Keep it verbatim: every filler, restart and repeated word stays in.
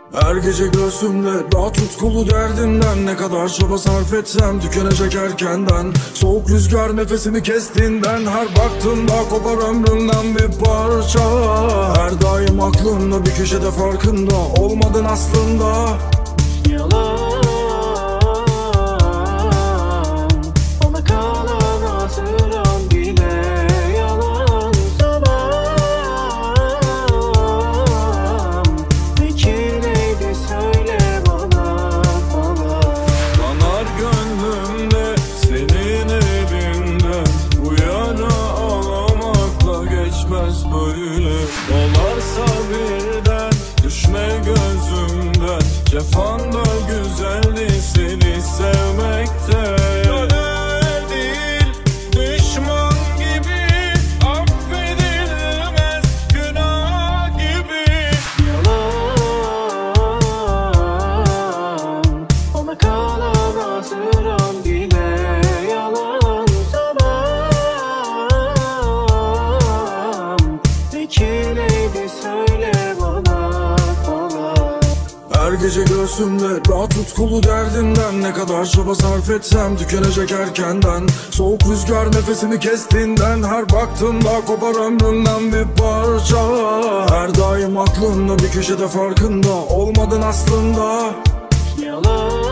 Her gece göğsümde daha tutkulu derdinden, ne kadar çaba sarf etsem tükenecek erkenden. Soğuk rüzgar nefesini kestiğinden, her baktığımda kopar ömrümden bir parça. Her daim aklımda, bir köşede farkında olmadın aslında. Yalan, bana kalan hatıram bile yalan tamam. Peki neydi söyle bana, bana. Yanar gönlümde senin evinden, bu yara ağlamakla geçmez böyle. Dolarsa birden düşme gözümden, cefan da güzeldi seni sevmekte. Kader değil düşman gibi, affedilmez günah gibi. Yalan, bana kalan hatıram bile yalan tamam. Peki neydi söyle bana, bana. Her gece göğsümde daha tutkulu derdinden, ne kadar çaba sarf etsem tükenecek erkenden. Soğuk rüzgar nefesini kestiğinden, her baktığımda kopar ömrümden bir parça. Her daim aklımda, bir köşede farkında olmadın aslında. Yalan,